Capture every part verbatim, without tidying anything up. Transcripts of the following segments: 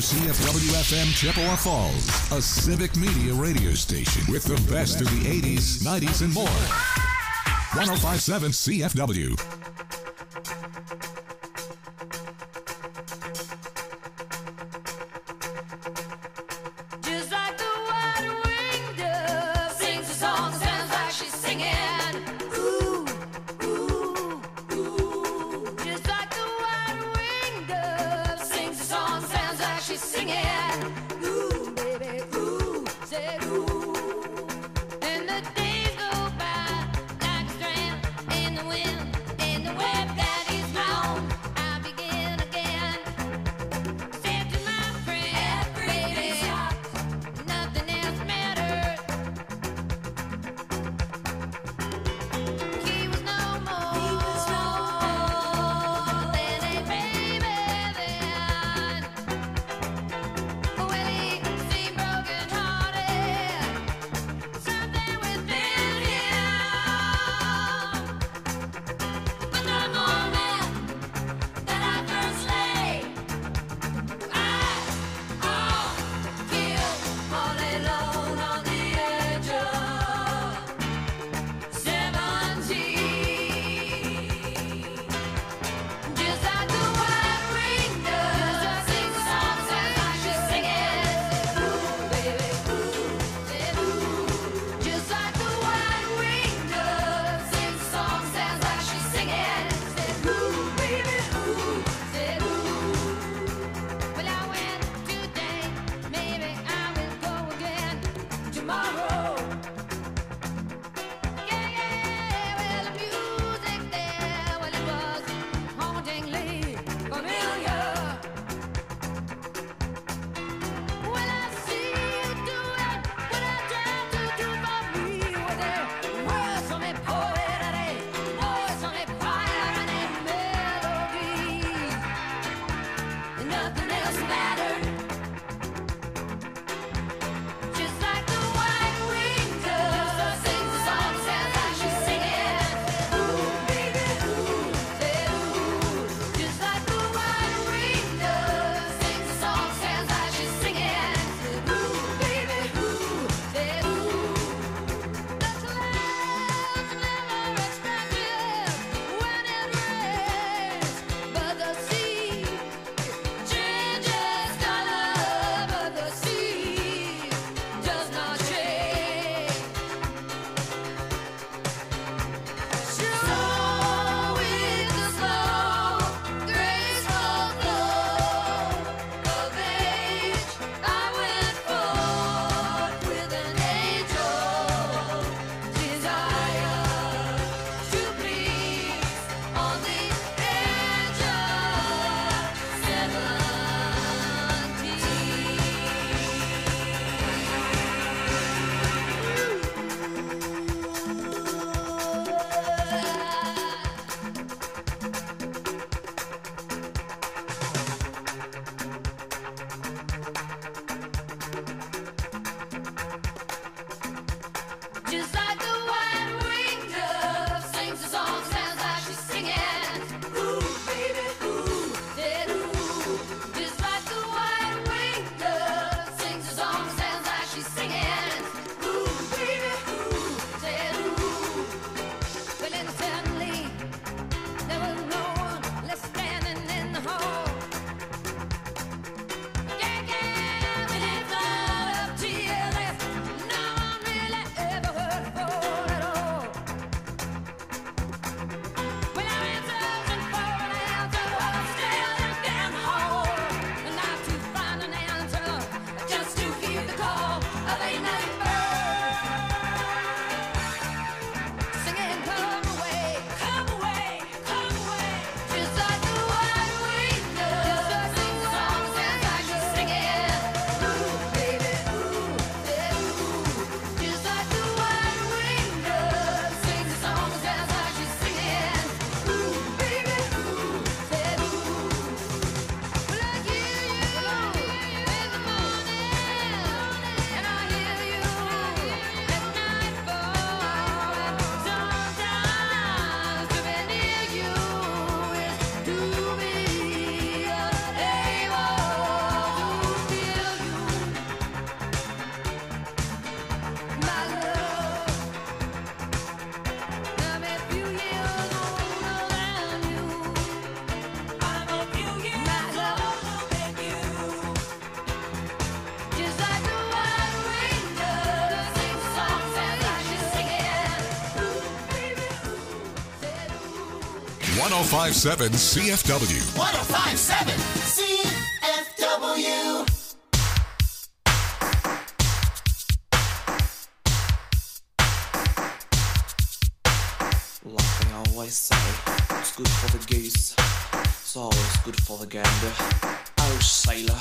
C F W F M Chippewa Falls, a civic media radio station with the best of the eighties, nineties, and more. one oh five point seven C F W. Just one oh five point seven C F W. one oh five point seven C F W. Like they always say, it's good for the goose, it's always good for the gander. Oh, sailor.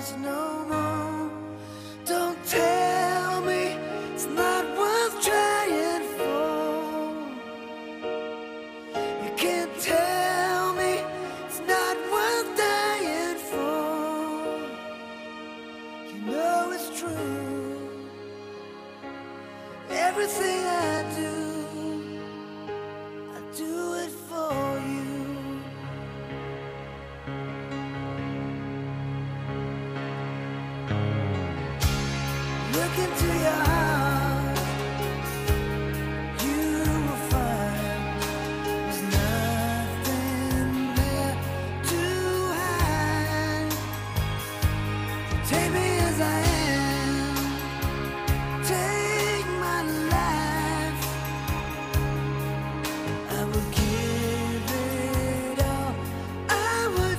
Tell me it's not worth trying. Everything I do, I do it for you. Look into your heart, you will find there's nothing there to hide. Take me as I am, take my life. I will give it all, I would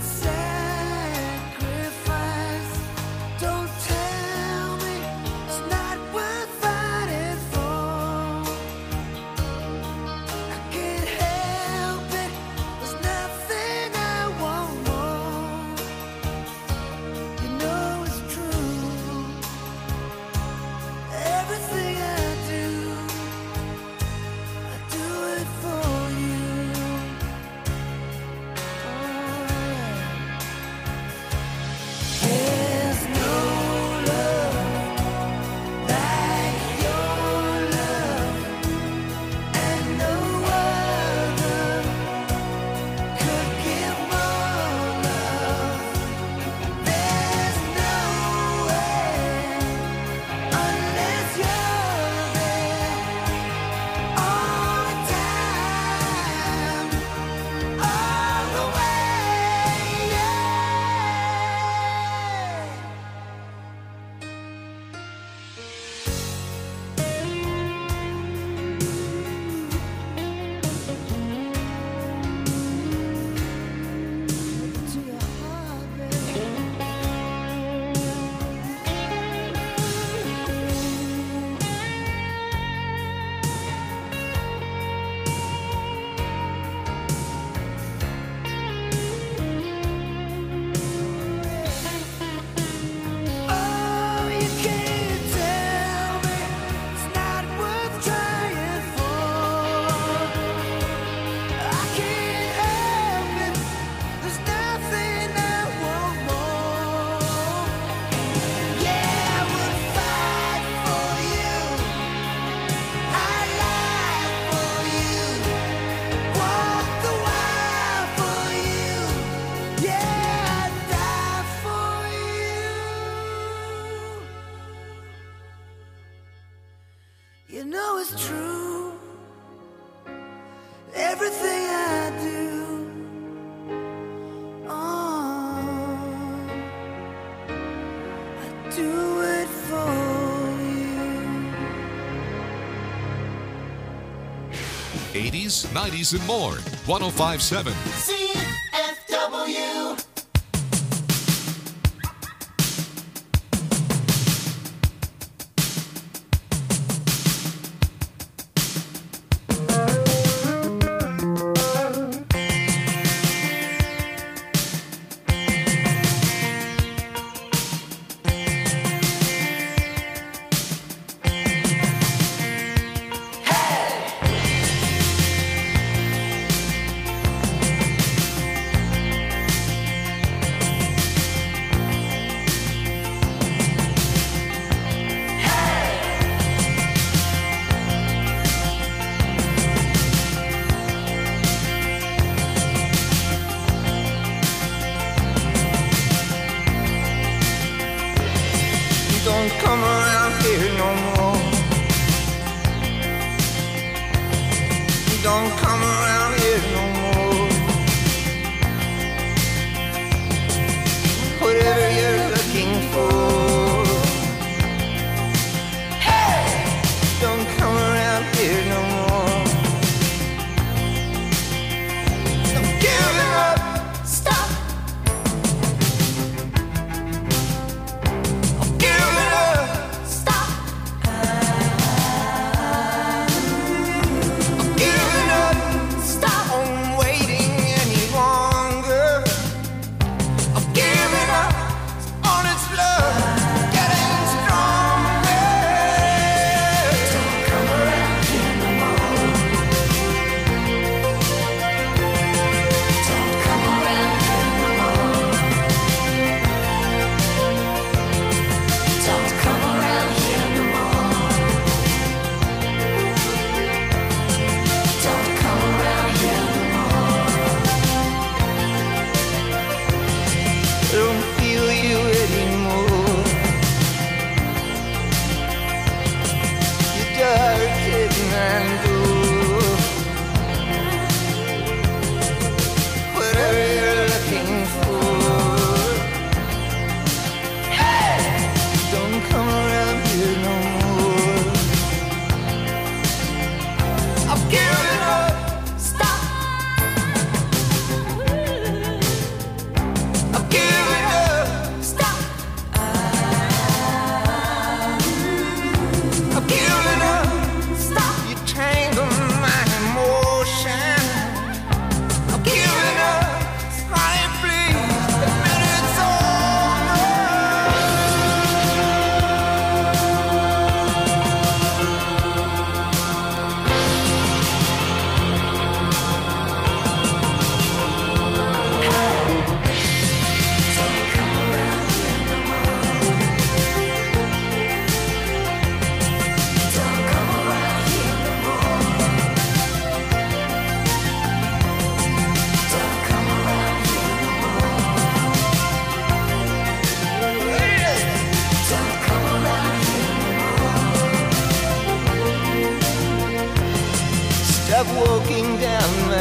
sacrifice. Don't tell me it's not worth fighting for. I can't help it, there's nothing I want more. You know it's true. Everything I do, I do it for you. Oh, yeah. There's no love like your love, and no other could give more love. There's no way unless you're there all the time, all the way. Yeah. To your heart, baby. Oh, you can't tell me it's not worth trying for. I can't help it, there's nothing I want more. Yeah, I would fight for you, I'd lie for you, walk the wire for you. Yeah, I'd die for you. You know it's true. Everything I do, oh, I do it for you. eighties, nineties, and more. one oh five point seven. C F W.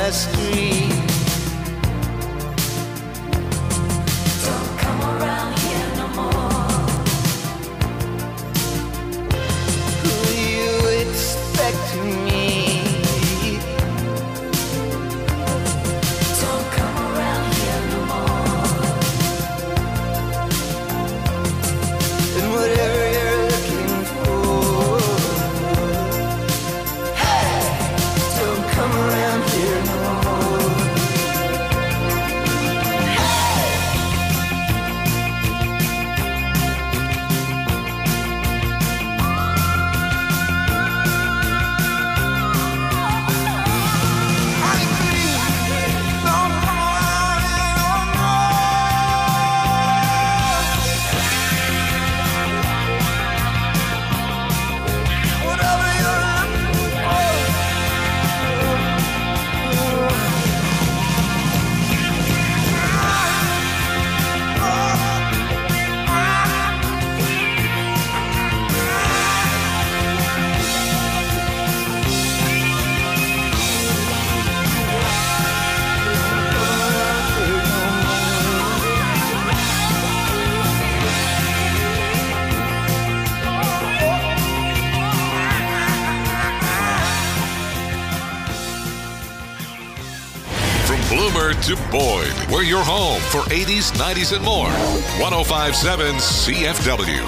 the street. Don't come around here no more. Who you expect to meet? Don't come around here no more. And whatever you're looking for, hey, don't come around here no more. From Bloomer to Boyd, we're your home for eighties, nineties, and more. one oh five point seven C F W.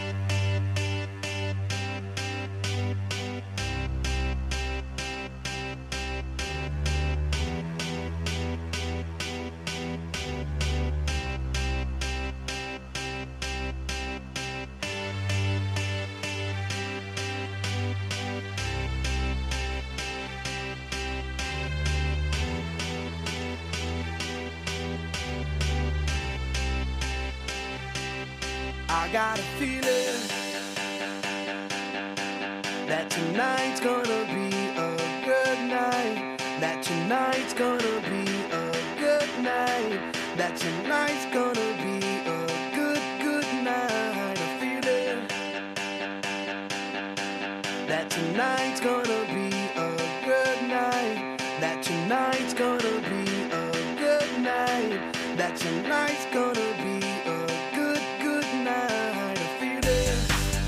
I got a feeling that tonight's gonna be a good night. That tonight's gonna be a good night. That tonight's gonna be a good, good night. A feeling that tonight's gonna be a good night. That tonight's gonna be a good night. That tonight's gonna be a good, good night. A feeling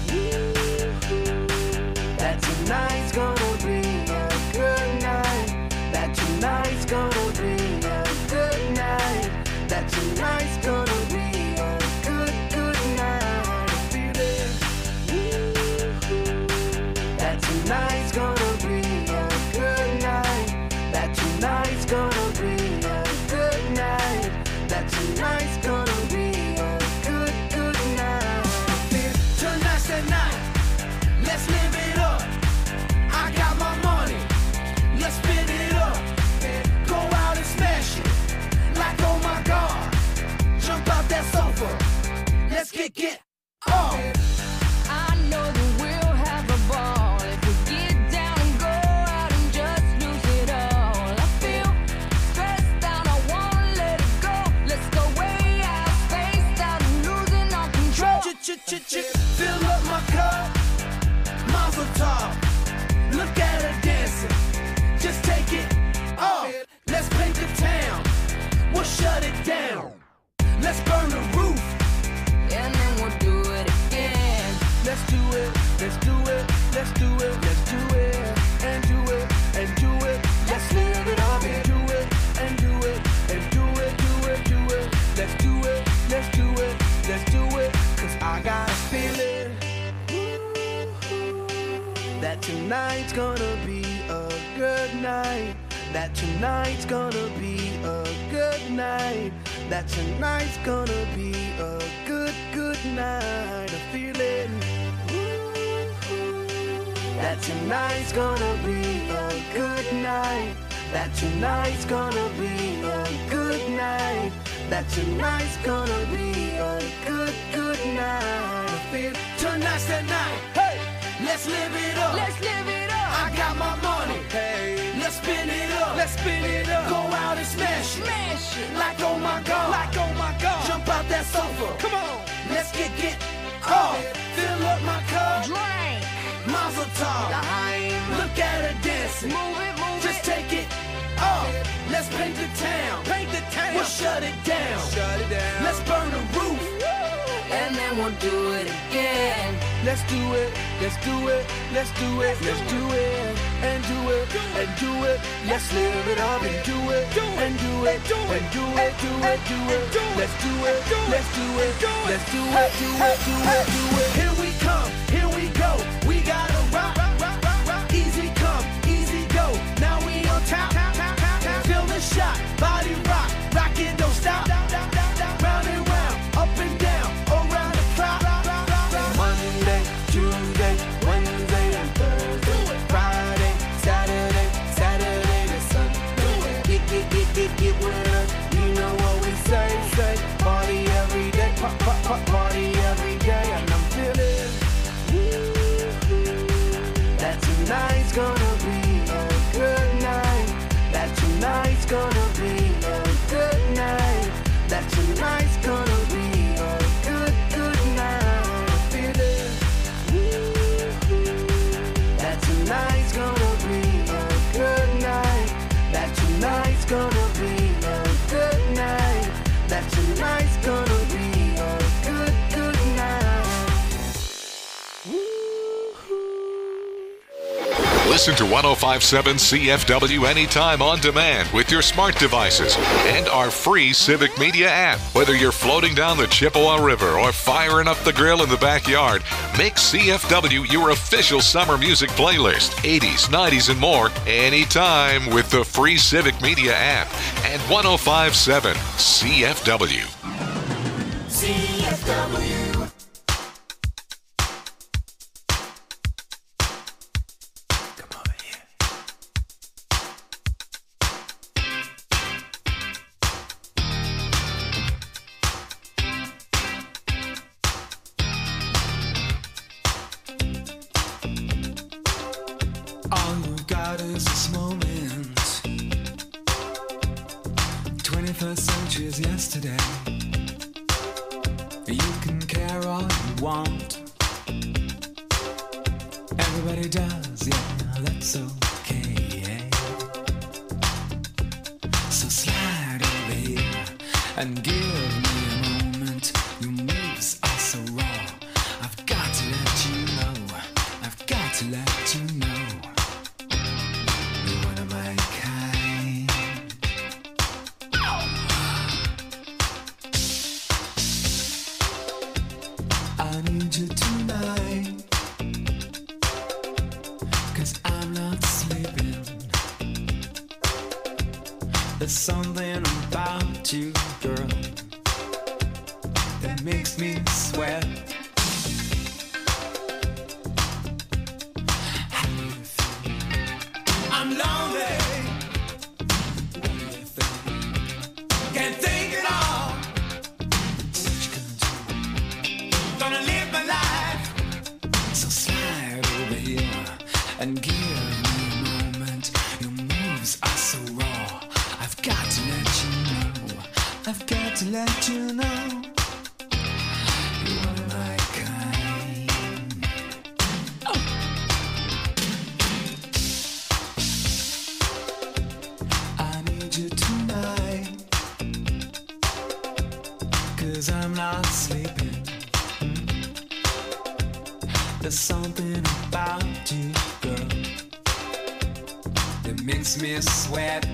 that tonight's gonna be a good night. That tonight's gonna be a good night. That tonight's gonna be a good, good night. A feeling that tonight's gonna be a good night. That tonight's gonna be a good night. That tonight's gonna be a good, good night. Tonight's the night. Let's live it up. I got my money. Let's spin it up. Go out and smash it. Like oh my God. Jump out that sofa. Let's get get off. I know that we'll have a ball if we get down and go out and just lose it all. I feel stressed out, I wanna let it go. Let's go way out, spaced out and losing all control. Ch-ch-ch-ch, fill up my cup. Mazel tov. Look at her dancing. Just take it off. Let's paint the town. We'll shut it down. Let's burn the roof. And then we'll do it again. Let's do it. Let's do it. Let's do it. Let's do it. And do it. And do it. Let's live it up. And do it. And do it. And do it. Do it. Do it. Let's do it. Let's do it. Let's do it. Cause I got a feeling that tonight's gonna be a good night. That tonight's gonna be a good night. That tonight's gonna be a good, good night. A feeling that tonight's gonna be a good night. That tonight's gonna be a good night. That tonight's gonna be a good, good night. I feel tonight's the night. Hey, let's live it up. Let's live it up. I got my money. Hey, let's spin it up. Let's spin it up. Go out and smash it. Smash it. Like oh my God. Like oh my God. Jump out that sofa. Come on. Let's get get off. Fill up my cup. Drink. Mazel tov. L'chaim. Look at her dancing. Move it, move Just it. take it off. Let's paint the town. Paint the town. We'll shut it down. Shut it down. Let's burn the roof. And then we'll do it again. Let's do it. Let's do it. Let's do it. Let's do it. And do it. And do it. Let's live it up and do it. And do it. And do it. Do it. Do it. Let's do it. Let's do it. Let's do it. Do it. Do it. Do it. Here we come. Here we go. We gotta rock. Easy come. Easy go. Now we on top. Feel the shot. Body rock. Rock it. Don't stop. Round and round. Up and down. Around the clock. Monday, Tuesday, Wednesday, and Thursday. Friday, Saturday, Saturday to Sunday. Get, get, get, get, get with us. You know what we say, say. Party every day. Pop, pop, pop, party every day. And I'm feeling. That tonight's gonna be a good night. That tonight's gonna be a good night. That tonight's gonna be a good, good night. Feel it. That tonight's gonna be a good night. That tonight's gonna be a good night. That tonight's gonna be a good, good night. Listen to one oh five point seven C F W anytime on demand with your smart devices and our free Civic Media app. Whether you're floating down the Chippewa River or firing up the grill in the backyard, make C F W your official summer music playlist. eighties, nineties, and more anytime with the free Civic Media app and one oh five point seven C F W. C F W. All you've got is this moment. twenty-first century is yesterday. You can care all you want. Everybody does, yeah, that's okay. So slide over here and give me a moment. Your moves are so raw. I've got to let you know. I've got to let you know. You're one of my kind. I need you tonight, 'cause I'm not sleeping. There's something about you, girl, that makes me sweat. How do you feel? I'm lonely. What do you think? Can't think at all. What you gonna do? Gonna live my life. So slide over here and give me a moment. Your moves are so raw. I've got to let you know. I've got to let you know. You're one of my kind. Oh. I need you tonight, 'cause I'm not sleeping. There's something about you, girl, that makes me sweat.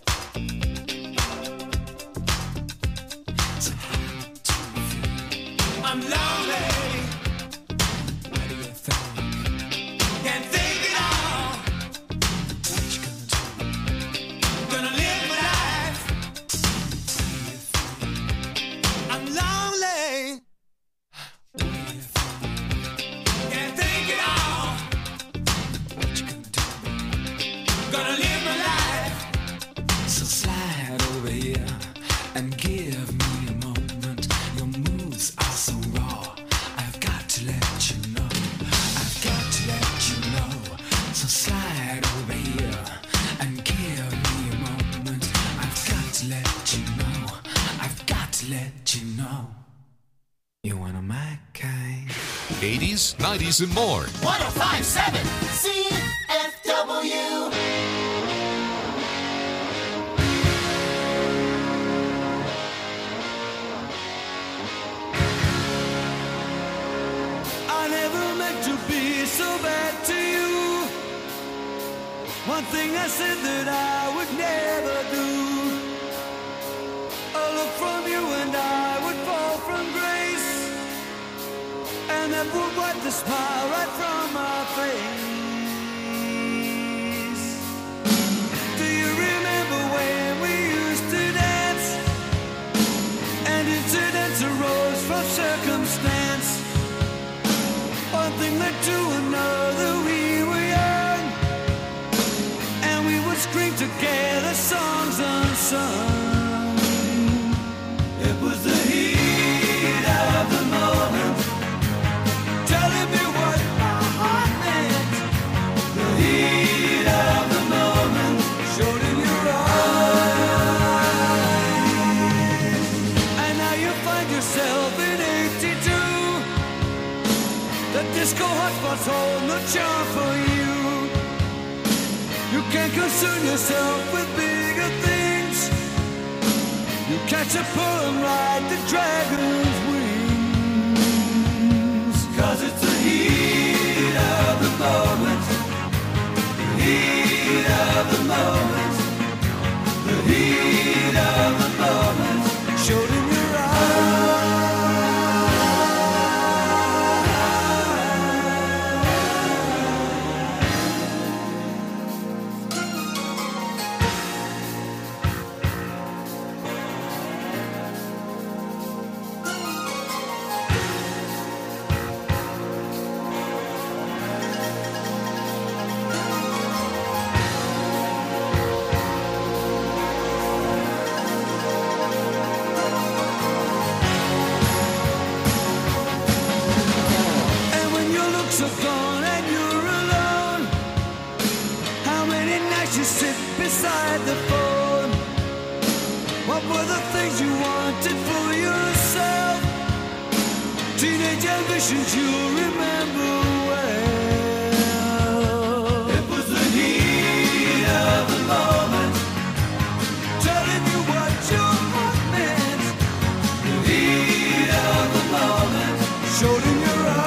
So how do you feel? I'm lonely. What do you think? Can't think at all. What you gonna do? Gonna live my life. What do you think? I'm lonely. What do you think? Can't think at all. What you gonna do? Gonna live my life. So slide over here and give me a moment. Your moves are so raw. I've got to let you know. I've got to let you know. So slide over here and give me a moment. I've got to let you know. I've got to let you know. You're one of my kind. eighties, nineties, and more. one oh five point seven C F W. One thing I said that I would never do. A look from you and I would fall from grace, and that would wipe the smile right from my face. Do you remember when we used to dance, and incidents arose from circumstance? One thing led to another, we were young, and we would scream together songs unsung. It was the heat of the moment, telling me what my heart meant. The heat of the moment showed in your eyes. And now you find yourself in eighty-two. The disco hotspots hold no charm for you. You can't concern yourself with bigger things. You catch a pull and ride the dragon's wings. Cause it's the heat of the moment, the heat of the moment, the heat of the moment showed in your eyes. Are gone and you're alone. How many nights you sit beside the phone? What were the things you wanted for yourself? Teenage ambitions you remember well. It was the heat of the moment, telling you what your heart meant. The heat of the moment showed in your eyes.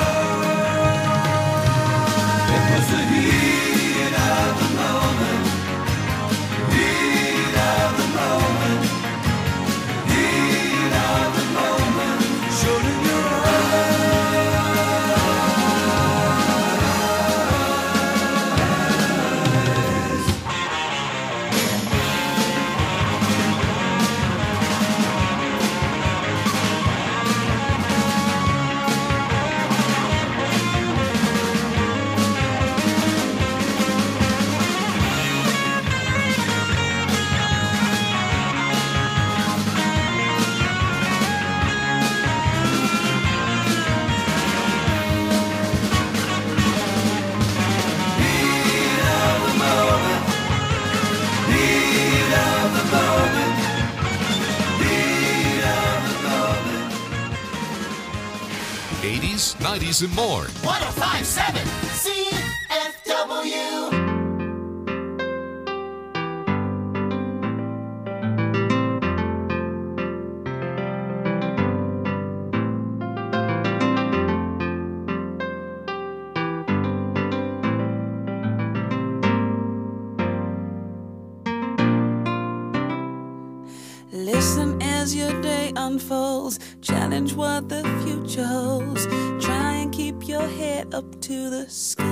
eighties, nineties, and more. one oh five point seven C F W. Listen as your day unfolds, challenge what the future holds. Try and keep your head up to the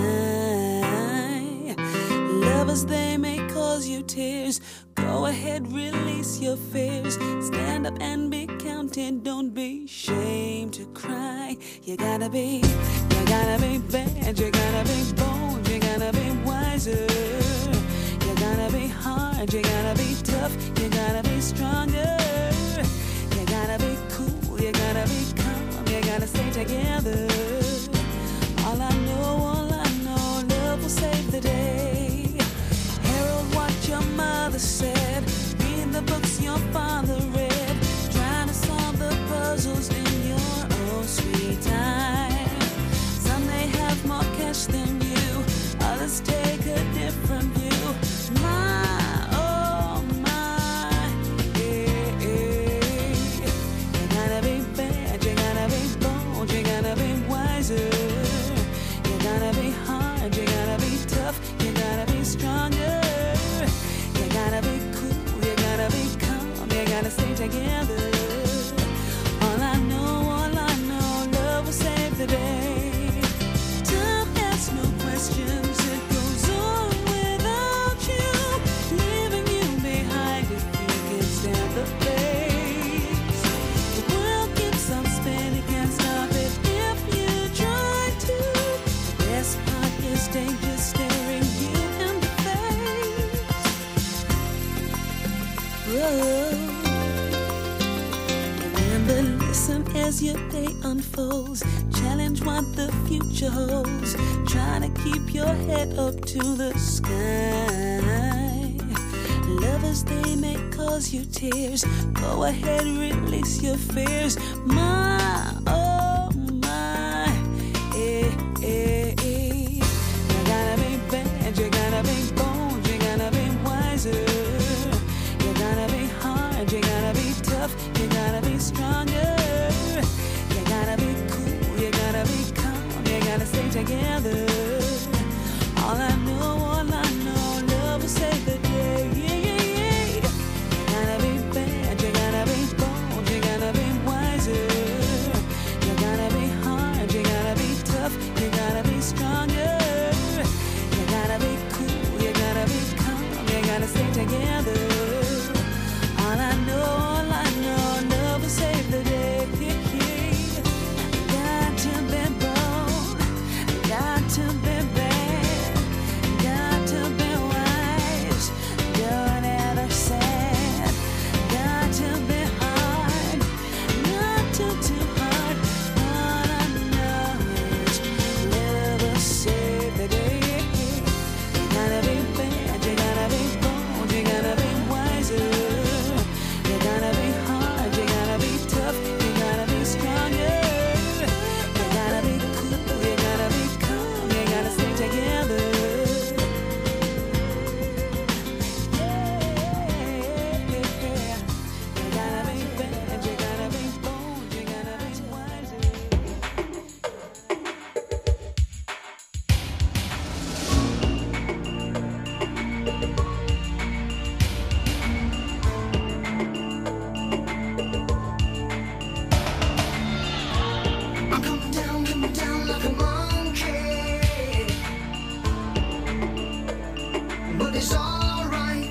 sky. Lovers, they may cause you tears. Go ahead, release your fears. Stand up and be counted, don't be ashamed to cry. You gotta be, you gotta be bad, you gotta be bold, you gotta be wiser. You gotta be hard, you gotta be tough, you gotta be stronger. You gotta be cool, you gotta be calm, you gotta stay together. All I know, all I know, love will save the day. Herald what your mother said, read the books your father read, trying to solve the puzzles in your own sweet time. Some may have more cash than you, others take a different view. My, oh my, yeah, yeah. You gotta be bad, you gotta be bold, you gotta be wiser. You gotta be hard, you gotta be tough, you gotta be stronger. Remember, listen as your day unfolds. Challenge what the future holds. Try to keep your head up to the sky. Lovers, they may cause you tears. Go ahead, release your fears. My, oh my, eh, eh, eh. You gotta be bad, you gotta be bold, you gotta be wiser. You gotta be hard, you gotta be tough, you gotta be stronger. You gotta be cool, you gotta be calm, you gotta stay together. All I know, all I know, love will save the day. Yeah, yeah, yeah. You gotta be bad, you gotta be bold, you gotta be wiser. You gotta be hard, you gotta be tough, you gotta be stronger. You gotta be cool, you gotta be calm, you gotta stay together. All I know, all I know, love will save the day. Got to be bold, got to be bad, got to be wise, don't ever sad. Got to be hard, not too too hard. All I know is love will save the day. You gotta be bad, you gotta be bold, you gotta be wiser. You gotta be hard, you gotta be tough, you gotta be stronger. You gotta be cool, you gotta be calm, you gotta stay together. You gotta be bad, you gotta be bold, you gotta be wiser. I'm coming down, coming down like a monkey, but it's alright.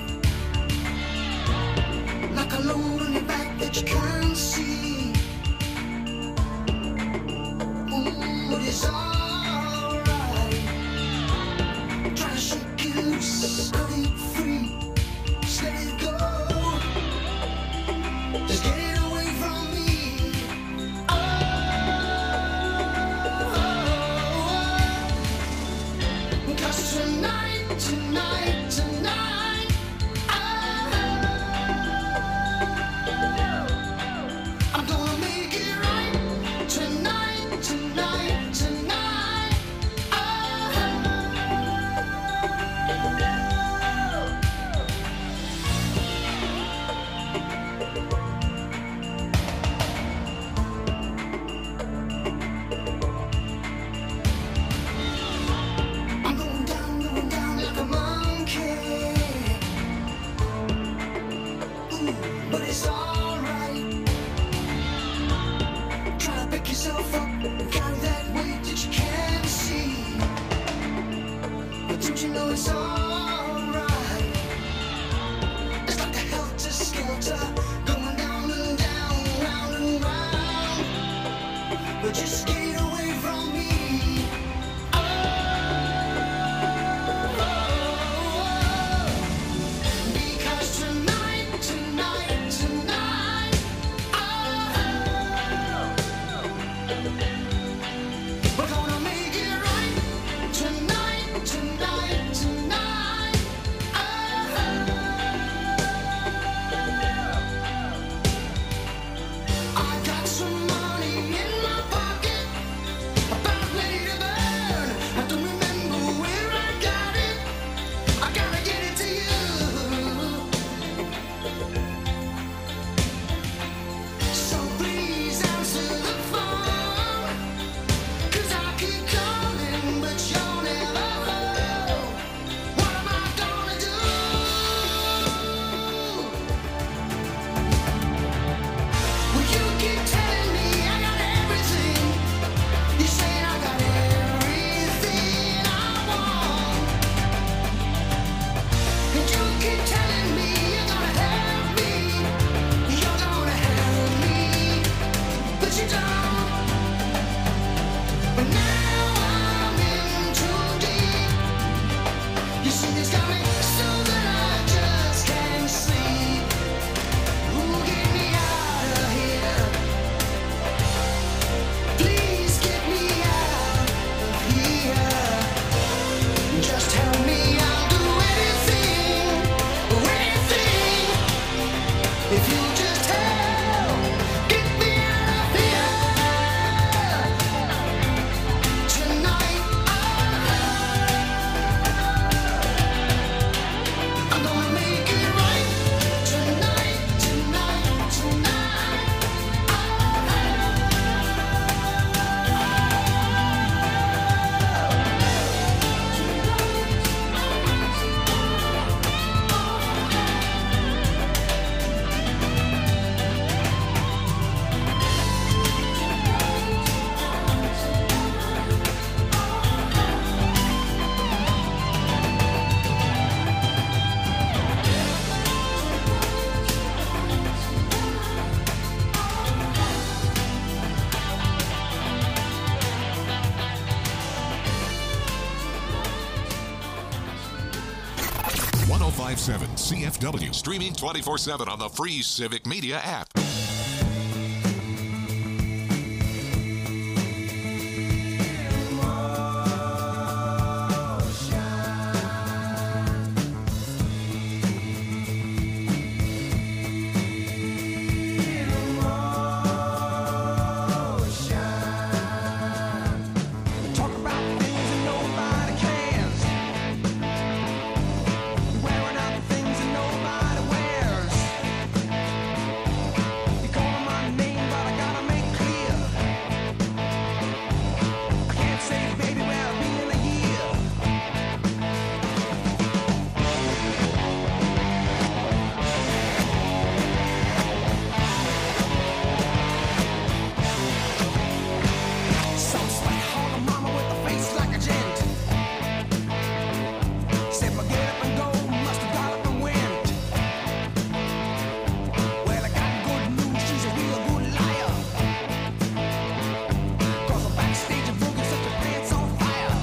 Like a load on your back that you can't see. Mm, but it's alright. Try to shake it loose, cut it free, just let it go. Just get it away from me. Oh, cause tonight, tonight, tonight, oh, I'm gonna make it right. Tonight, tonight, tonight, oh, I'm going down, going down like a monkey. Ooh, but it's alright. Try to pick yourself up, carry that weight that you can't see. But don't you know it's alright? It's like a helter-skelter, going down and down, round and round. But just get away from me. Because tonight, tonight, tonight, oh, we're gonna make it right. Tonight, tonight, tonight, just tell me, I'll do anything, anything. If you just tell, get me out of here tonight. I'm gonna make it right tonight, tonight, tonight. one oh five point seven C F W, streaming twenty-four seven on the free Civic Media app. Talk about things that nobody cares. Wearing out the things that nobody wears. You call my name, but I gotta make clear. I can't say, baby, where I'll be in a year. Some slight hog mama with a face like a gent. Said, "But get up and go, must have got up and went." Well, I got good news, she's a real good liar. 'Cause the backstage of Vogue is such a pants on fire.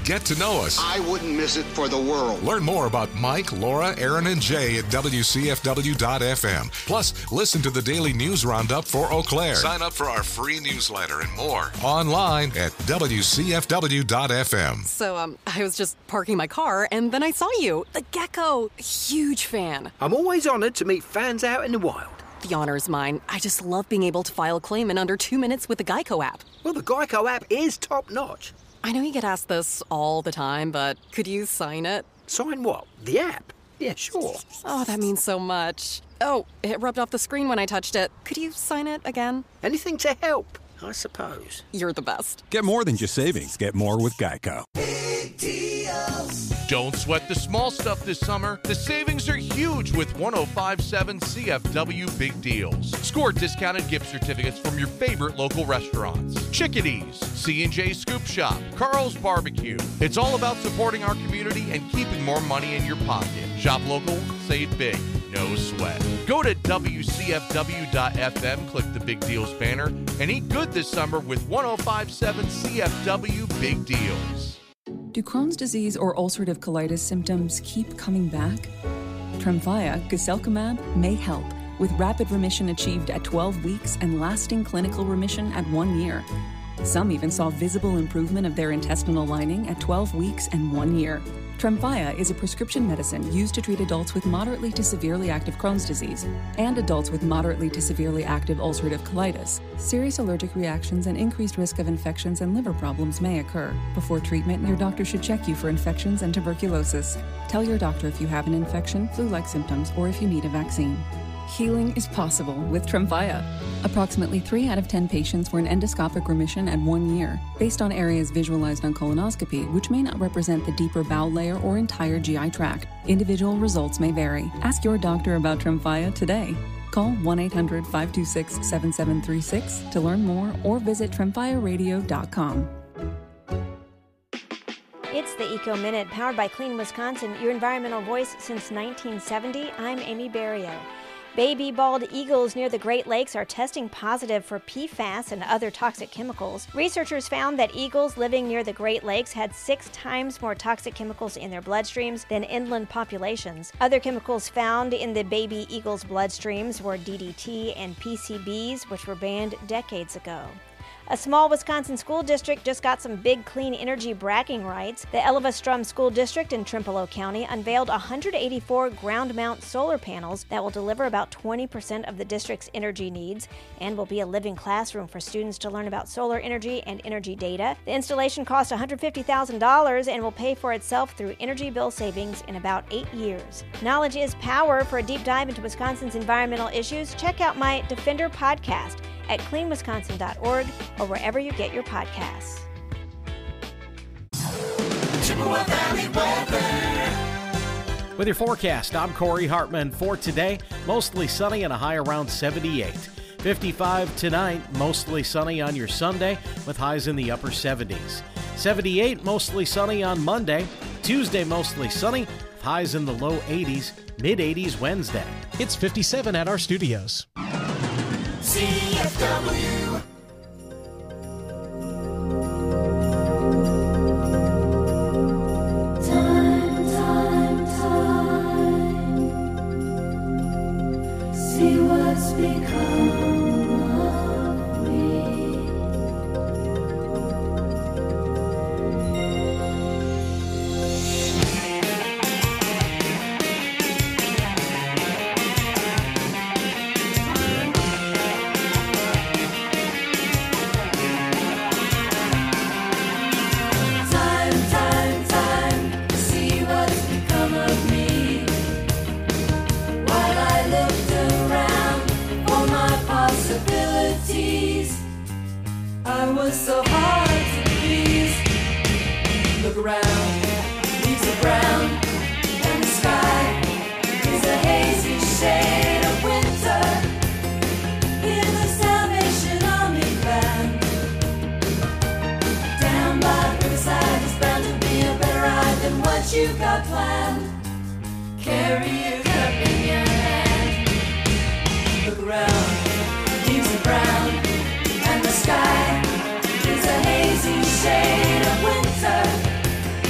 Get to know us. I wouldn't miss it for the world. Learn more about Mike, Laura, Aaron, and Jay at W C F W dot F M. Plus, listen to the daily news roundup for Eau Claire. Sign up for our free newsletter and more online at W C F W dot F M. So, um, I was just parking my car, and then I saw you. The gecko. Huge fan. I'm always honored to meet fans out in the wild. The honor's mine. I just love being able to file a claim in under two minutes with the Geico app. Well, the Geico app is top-notch. I know you get asked this all the time, but could you sign it? Sign what? The app? Yeah, sure. Oh, that means so much. Oh, it rubbed off the screen when I touched it. Could you sign it again? Anything to help, I suppose. You're the best. Get more than just savings. Get more with Geico. Big deals. Don't sweat the small stuff this summer. The savings are huge with one oh five point seven C F W Big Deals. Score discounted gift certificates from your favorite local restaurants. Chickadee's, C and J Scoop Shop, Carl's Barbecue. It's all about supporting our community and keeping more money in your pocket. Shop local, save big, no sweat. Go to W C F W dot F M, click the Big Deals banner, and eat good this summer with one oh five point seven C F W Big Deals. Do Crohn's disease or ulcerative colitis symptoms keep coming back? Tremfya, guselkumab, may help, with rapid remission achieved at twelve weeks and lasting clinical remission at one year. Some even saw visible improvement of their intestinal lining at twelve weeks and one year. Tremfya is a prescription medicine used to treat adults with moderately to severely active Crohn's disease and adults with moderately to severely active ulcerative colitis. Serious allergic reactions and increased risk of infections and liver problems may occur. Before treatment, your doctor should check you for infections and tuberculosis. Tell your doctor if you have an infection, flu-like symptoms, or if you need a vaccine. Healing is possible with Tremfya. Approximately three out of ten patients were in endoscopic remission at one year, based on areas visualized on colonoscopy, which may not represent the deeper bowel layer or entire G I tract. Individual results may vary. Ask your doctor about Tremfya today. Call one eight hundred, five two six, seven seven three six to learn more or visit tremfya radio dot com. It's the Eco Minute, powered by Clean Wisconsin, your environmental voice since nineteen seventy. I'm Amy Barrio. Baby bald eagles near the Great Lakes are testing positive for P FAS and other toxic chemicals. Researchers found that eagles living near the Great Lakes had six times more toxic chemicals in their bloodstreams than inland populations. Other chemicals found in the baby eagles' bloodstreams were D D T and P C Bs, which were banned decades ago. A small Wisconsin school district just got some big clean energy bragging rights. The Elva-Strum School District in Trempealeau County unveiled one hundred eighty-four ground-mount solar panels that will deliver about twenty percent of the district's energy needs and will be a living classroom for students to learn about solar energy and energy data. The installation cost one hundred fifty thousand dollars and will pay for itself through energy bill savings in about eight years. Knowledge is power. For a deep dive into Wisconsin's environmental issues, check out my Defender podcast at clean wisconsin dot org or wherever you get your podcasts. Chippewa Valley weather. With your forecast, I'm Corey Hartman. For today, mostly sunny and a high around seventy-eight. fifty-five tonight, mostly sunny on your Sunday with highs in the upper seventies. seventy-eight, mostly sunny on Monday. Tuesday, mostly sunny with highs in the low eighties. mid eighties Wednesday. It's fifty-seven at our studios. C F W. Time, time, time. See what's become of me. I was so hard to please. Look around, leaves are brown, and the sky is a hazy shade of winter. In the Salvation Army band, down by the riverside is bound to be a better ride than what you got planned. Carry your cup in your hand. Look around, leaves are brown, and the sky is a hazy shade of winter.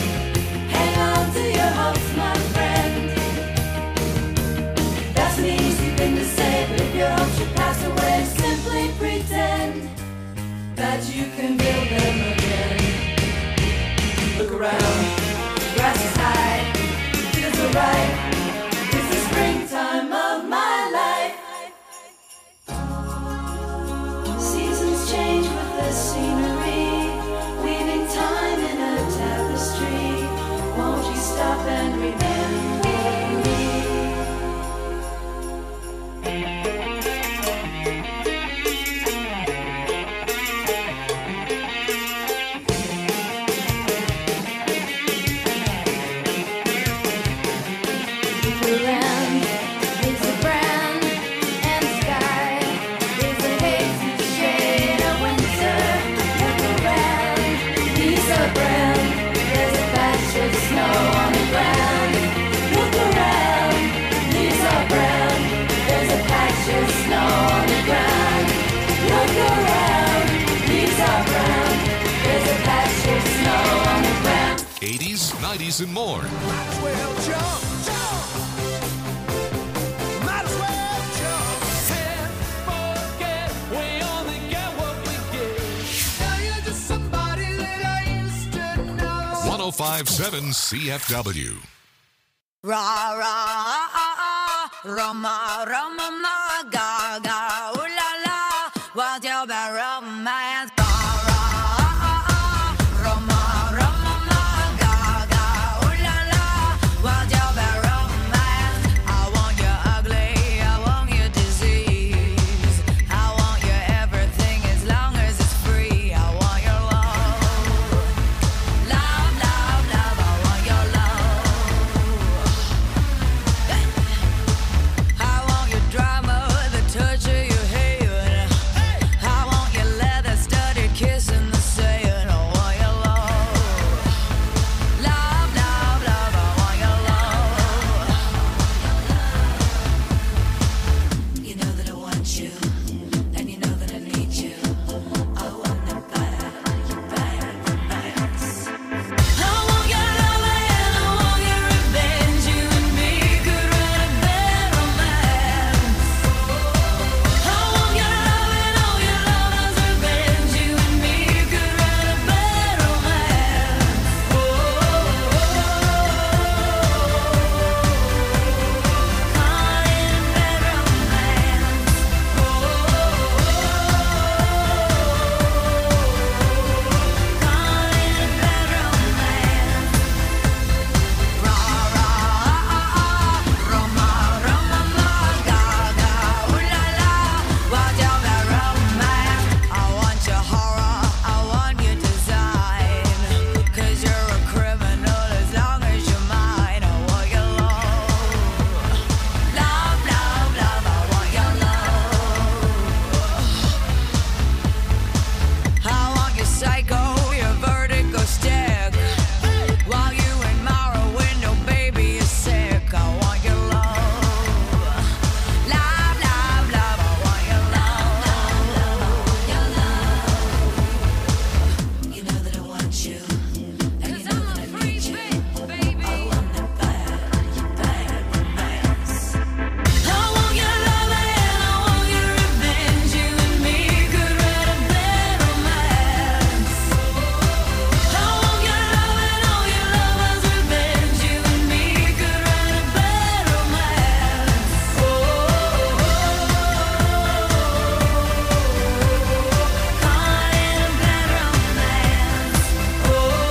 eighties, nineties, and more. Might as well jump, jump. Might as well jump. Can't forget, we only get what we get. Now you're just somebody that I used to know. one oh five point seven C F W. Ra ra ah ah Roma Roma ma ga ga ooh la la, what's your bad romance? Ra ra ah ah Roma Roma ma ga ga ooh la la, what's your bad romance? I want you ugly, I want you disease, I want you everything as long as it's free. I want your love, love, love, love. I want your love. I want your drama, the touch of your hair. I want your leather studded kiss in the sand. I want your love, love, love, love. I want your love. You know that I want you, and you know that I need you. I want it bad, bad, bad. I want your love and I want your revenge. You and me could write a bad romance. I want your love and all your lovers' revenge. You and me could write a bad romance. Oh, caught in a bad romance. Oh, caught in a bad romance. Ra ra ah ah Roma Roma ma ga ga ooh la la, what's your bad romance? I want your horror, I want your design, 'cause you're a criminal as long as you're mine. I want your love, love, love, love. I want your love. I want your psycho, your vertigo stick, while you in my window, baby, you're sick. I want your love, love, love, love. I want your love, your love. You know that I want you, and you know that I need you. Baby. I want that bad, bad romance. I want your love and I want your revenge. You and me could write a bad romance. I want your love and all your lovers' revenge. You and me could write a bad romance. Oh, caught in a bad romance. Oh,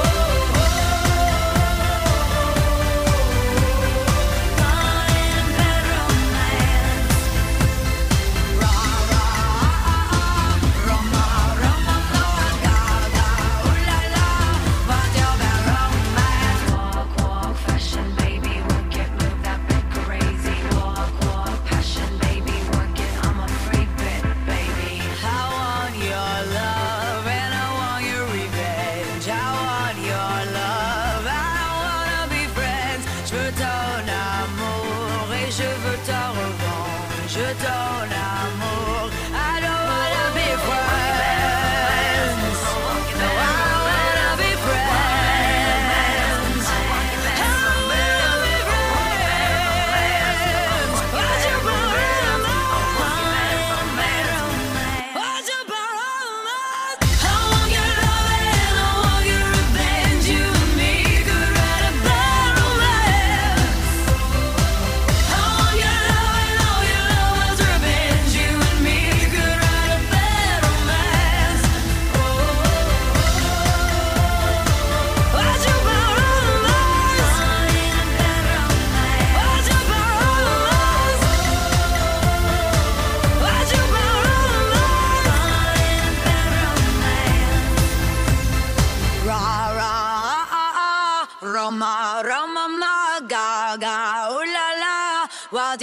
caught in a bad romance. Ra ra ah ah Roma Roma ma ga ga ooh la la, what's your bad romance? Walk walk fashion baby, work it, move that bit crazy. Walk walk passion baby, work it, I'm a freak bit baby. I want your love and I want your revenge. I want your love, I wanna be friends. Je veux ton amour et je veux ta revanche. Ton amour, I don't wanna be friends. No, I wanna be friends. I wanna be friends. What's your problem? What's your problem? I want your love and I want your revenge. You and me could write a bad romance. I want your love and all your lovers' revenge. You and me could write a bad romance. Oh, what's your problem? What's your problem? What's your problem? Ra ra ah ah Roma Roma ma ga ga ooh la la, what's